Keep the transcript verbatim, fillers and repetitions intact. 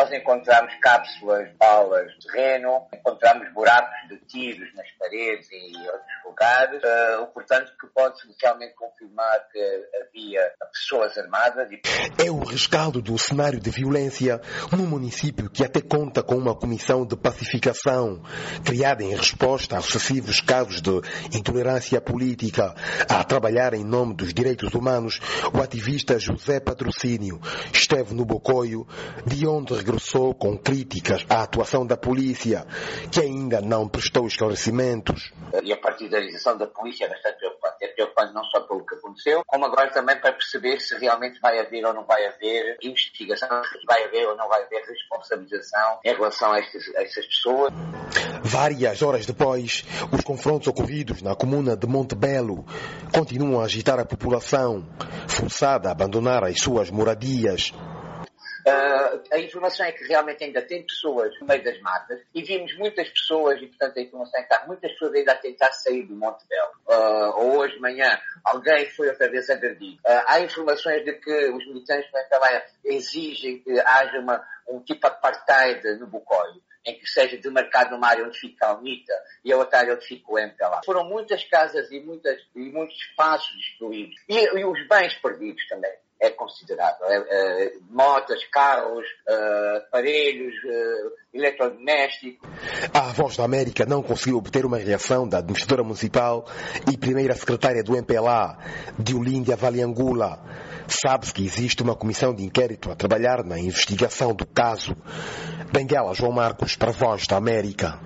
nós encontramos cápsulas, balas de terreno, encontramos buracos de tiros nas paredes e outros lugares, uh, o portanto que pode-se realmente confirmar que havia pessoas armadas. E... É o rescaldo do cenário de violência num município que até conta com uma comissão de pacificação, criada em resposta a sucessivos casos de intolerância política. A trabalhar em nome dos direitos humanos, o ativista José Patrocínio esteve no Bocoio, de onde regressou com críticas à atuação da polícia, que ainda não prestou esclarecimentos. E a partidarização da polícia é bastante preocupante. É preocupante não só pelo que aconteceu, como agora também para perceber se realmente vai haver ou não vai haver investigação, se vai haver ou não vai haver responsabilização em relação a estas, a estas pessoas. Várias horas depois, os confrontos ocorridos na comuna de Montebello continuam a agitar a população, forçada a abandonar as suas moradias. Uh, a informação é que realmente ainda tem pessoas no meio das matas e vimos muitas pessoas, e portanto a informação é que há muitas pessoas ainda a tentar sair do Montebello. Uh, ou hoje de manhã alguém foi outra vez agredido. Uh, há informações de que os militantes do M P L A exigem que haja uma, um tipo de apartheid no Bocoio, em que seja demarcado uma área onde fica a UNITA e a outra área onde fica o M P L A. Foram muitas casas e, muitas, e muitos espaços destruídos. E, e os bens perdidos também. É considerado. É, é, motas, carros, é, aparelhos, é, eletrodomésticos. A Voz da América não conseguiu obter uma reação da administradora municipal e primeira secretária do M P L A, Diolíndia Valiangula. Sabe-se que existe uma comissão de inquérito a trabalhar na investigação do caso. Benguela João Marcos, para a Voz da América.